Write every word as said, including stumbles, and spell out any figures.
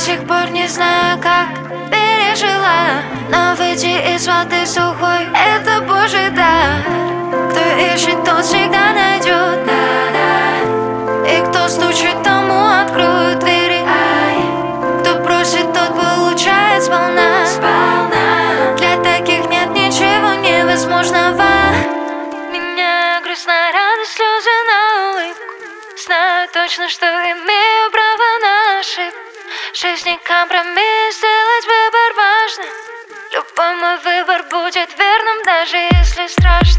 сих пор не знаю, как пережила, но выйти из воды сухой — это Божий дар. Кто ищет, тот всегда найдет, и кто стучит, тому откроют двери. Кто просит, тот получает сполна. Для таких нет ничего невозможного. Меня грустная радость, слезы на улыбку. Знаю точно, что имею право на ошибку. Жизнь не компромисс, сделать выбор важно. Любой мой выбор будет верным, даже если страшно.